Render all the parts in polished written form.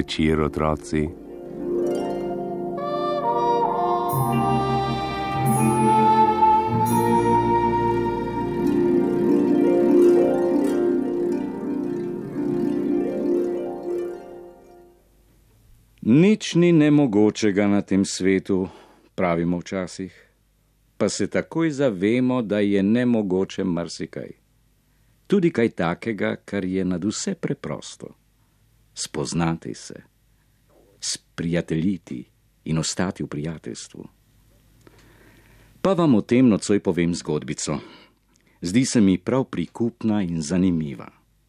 večer, otroci. Nič ni nemogočega na tem svetu, pravimo včasih, pa se takoj zavemo, da je nemogoče marsikaj. Tudi kaj takega, kar je nadvse preprosto. Spoznati se, sprijateljiti in ostati v prijateljstvu. Pa vam o tem nocoj povem zgodbico. Zdi se mi prav prikupna in zanimiva.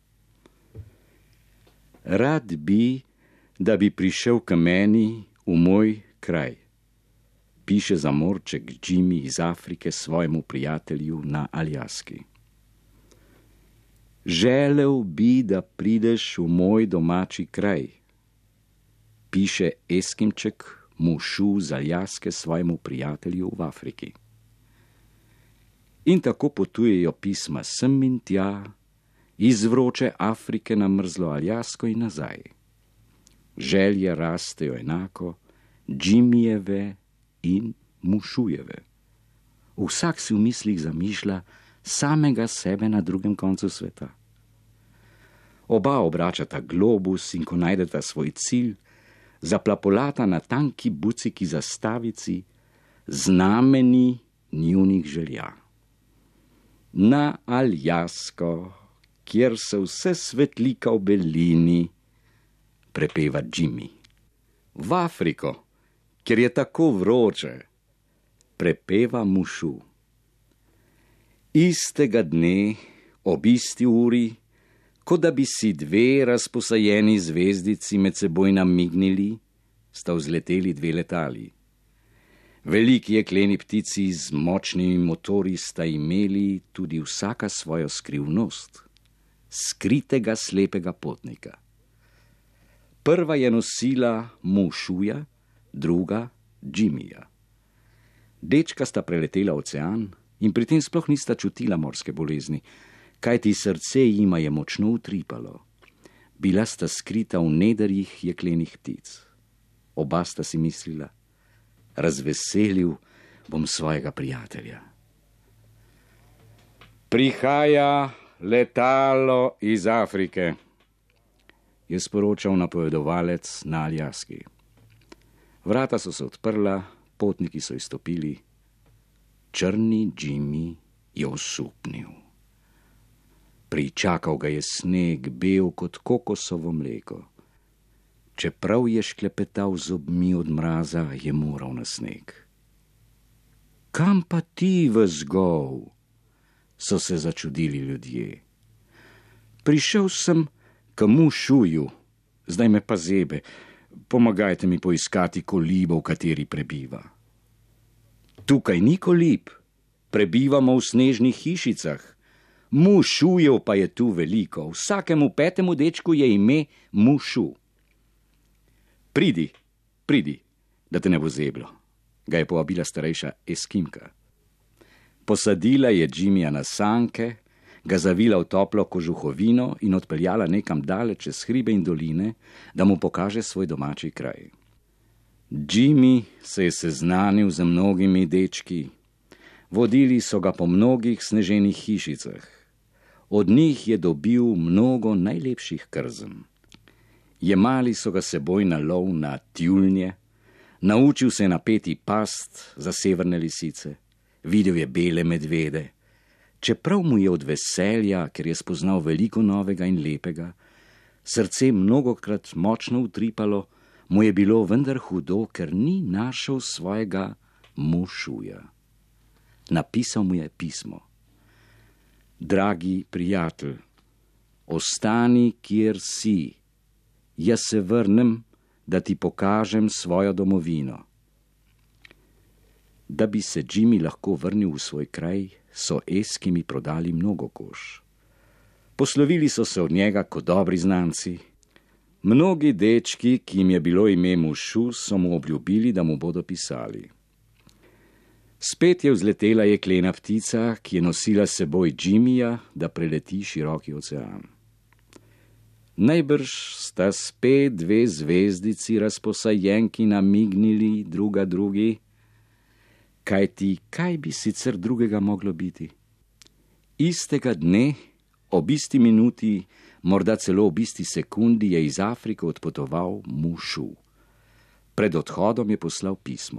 Rad bi, da bi prišel k meni v moj kraj, piše zamorček Jimmy iz Afrike svojemu prijatelju na Aljaski. Želel bi, da prideš v moj domači kraj, piše Eskimček Mušu z Aljaske svojemu prijatelju v Afriki. In tako potujejo pisma sem in tja, iz vroče Afrike na mrzlo Aljasko in nazaj. Želje rastejo enako, Jimmyjeve in Mušujeve. Vsak si v mislih zamišlja samega sebe na drugem koncu sveta. Oba obračata globus in ko najdeta svoj cilj, zaplapolata na tanki buciki zastavici znameni njunih želja. Na Aljasko, kjer se vse svetlika v belini, prepeva Jimmy. V Afriko, kjer je tako vroče, prepeva Mušu. Istega dne, ob isti uri, kot da bi si dve razposajeni zvezdici med seboj namignili, sta vzleteli dve letali. Veliki jekleni ptici z močnimi motorji sta imeli tudi vsaka svojo skrivnost, skritega slepega potnika. Prva je nosila Mušuja, druga Jimmyja. Dečka sta preletela ocean in pri tem sploh nista čutila morske bolezni, kajti srce jima je močno utripalo. Bila sta skrita v nederjih jeklenih ptic. Oba sta si mislila, razveselil bom svojega prijatelja. Prihaja letalo iz Afrike, je sporočal napovedovalec na Aljaski. Vrata so se odprla, potniki so izstopili. Črni Jimmy je osupnil. Pričakal ga je sneg, bel kot kokosovo mleko. Čeprav je šklepetal zobmi od mraza, je moral na sneg. Kam pa ti vezgov? So se začudili ljudje. Prišel sem k Mušuju, zdaj me pa zebe, pomagajte mi poiskati kolibo, v kateri prebiva. Tukaj ni kolib, prebivamo v snežnih hišicah. Mušujev pa je tu veliko, vsakemu petemu dečku je ime Mušu. Pridi, da te ne bo zeblo, ga je povabila starejša Eskimka. Posadila je Jimmyja na sanke, ga zavila v toplo kožuhovino in odpeljala nekam daleč čez hribe in doline, da mu pokaže svoj domači kraj. Jimmy se je seznanil z mnogimi dečki. Vodili so ga po mnogih sneženih hišicah. Od njih je dobil mnogo najlepših krzen. Jemali so ga seboj na lov na tjulnje, naučil se je napeti past za severne lisice, videl je bele medvede. Čeprav mu je od veselja, ker je spoznal veliko novega in lepega, srce mnogokrat močno utripalo, mu je bilo vendar hudo, ker ni našel svojega Mušuja. Napisal mu je pismo. Dragi prijatelj, ostani, kjer si. Jaz se vrnem, da ti pokažem svojo domovino. Da bi se Jimmy lahko vrnil v svoj kraj, so Eskimi prodali mnogo kož. Poslovili so se od njega kot dobri znanci. Mnogi dečki, ki jim je bilo ime Mušu, so mu obljubili, da mu bodo pisali. Spet je vzletela jeklena ptica, ki je nosila s seboj Jimmyja, da preleti široki ocean. Najbrž sta spet dve zvezdici razposajenki namignili druga drugi, kaj bi sicer drugega moglo biti? Istega dne, ob isti minuti, morda celo ob isti sekundi je iz Afrike odpotoval Mu Šu. Pred odhodom je poslal pismo.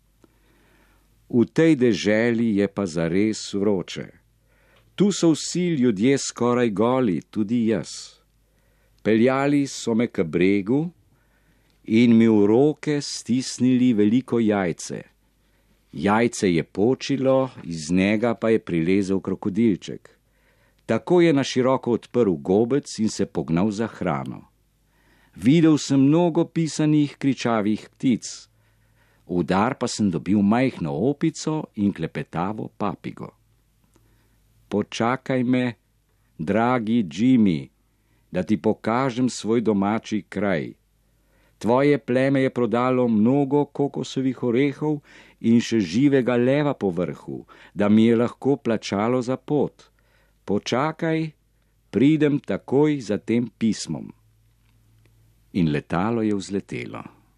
V tej deželi je pa zares vroče. Tu so vsi ljudje skoraj goli, tudi jaz. Peljali so me k bregu in mi v roke stisnili veliko jajce. Jajce je počilo, iz njega pa je prilezel krokodilček. Tako je na široko odprl gobec in se pognal za hrano. Videl sem mnogo pisanih kričavih ptic. V dar pa sem dobil majhno opico in klepetavo papigo. Počakaj me, dragi Jimmy, da ti pokažem svoj domači kraj. Tvoje pleme je prodalo mnogo kokosovih orehov in še živega leva po vrhu, da mi je lahko plačalo za pot. Počakaj, pridem takoj za tem pismom. In letalo je vzletelo.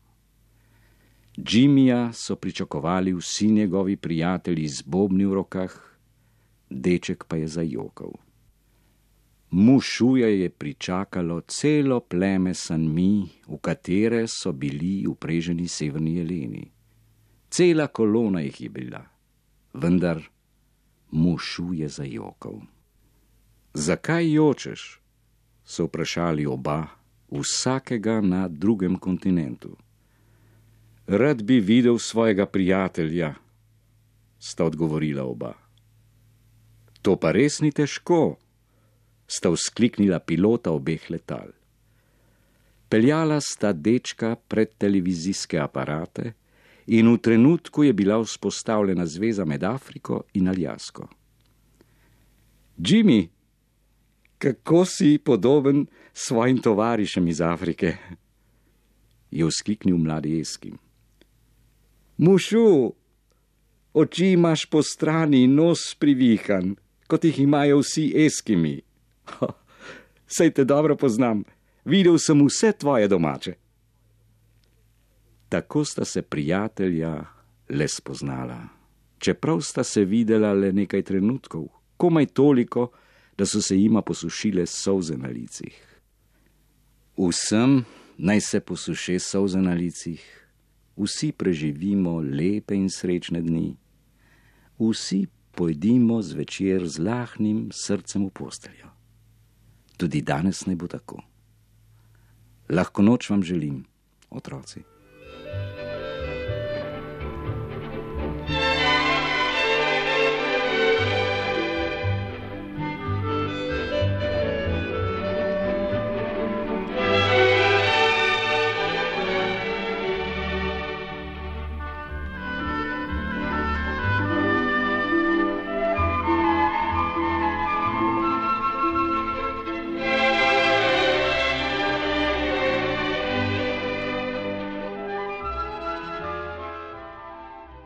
Jimmyja so pričakovali vsi njegovi prijatelji z bobni v rokah, deček pa je zajokal. Mu Šuja je pričakalo celo pleme Sanmi, v katere so bili upreženi severni jeleni. Cela kolona jih je bila, vendar Mu Šu je zajokal. Zakaj jočeš? So vprašali oba, vsakega na drugem kontinentu. Rad bi videl svojega prijatelja, sta odgovorila oba. To pa res ni težko, sta vzkliknila pilota obeh letal. Peljala sta dečka pred televizijske aparate in v trenutku je bila vzpostavljena zveza med Afriko in Aljasko. Jimmy, kako si podoben svojim tovarišem iz Afrike, je vzkliknil mladi Eskim. Mu Šu, oči imaš po strani in nos privihan, kot jih imajo vsi Eskimi. Saj te dobro poznam, videl sem vse tvoje domače. Tako sta se prijatelja le spoznala, čeprav sta se videla le nekaj trenutkov, komaj toliko, da so se jima posušile solze na licih. Vsem naj se posuše solze na licih, vsi preživimo lepe in srečne dni, vsi pojdimo zvečer z lahnim srcem v posteljo. Tudi danes ne bo tako. Lahko noč vam želim, otroci.